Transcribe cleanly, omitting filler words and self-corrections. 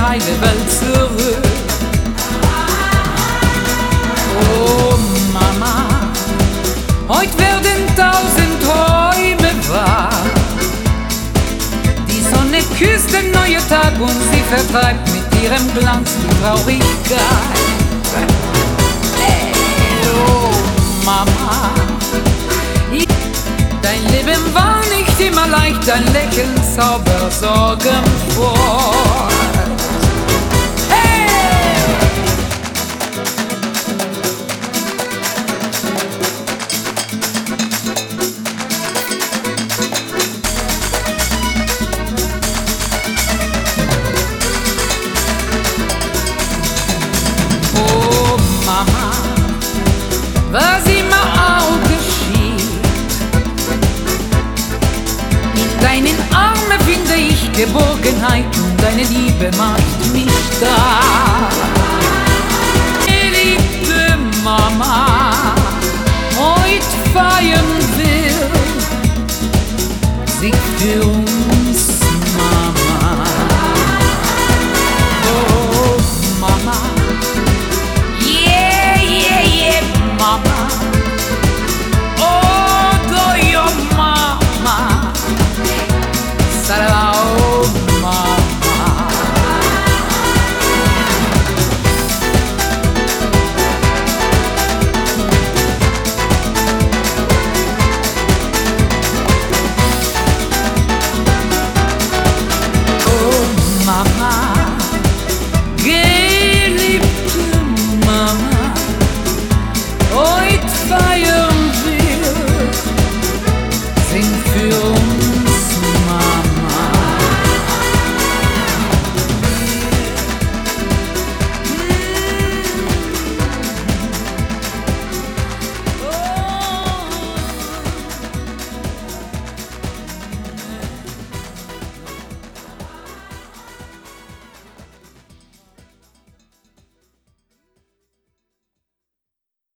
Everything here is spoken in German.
heile Welt zurück. Oh Mama, heut werden 1000 Träume wahr. Die Sonne küsst den neuen Tag und sie vertreibt mit ihrem Glanz die Traurigkeit. Oh Mama, dein Leben war nicht immer leicht, dein Lächeln zaubert Sorgen fort. Oh Mama, was immer auch geschieht, in deinen Armen finde ich Geborgenheit und deine Liebe macht mich stark.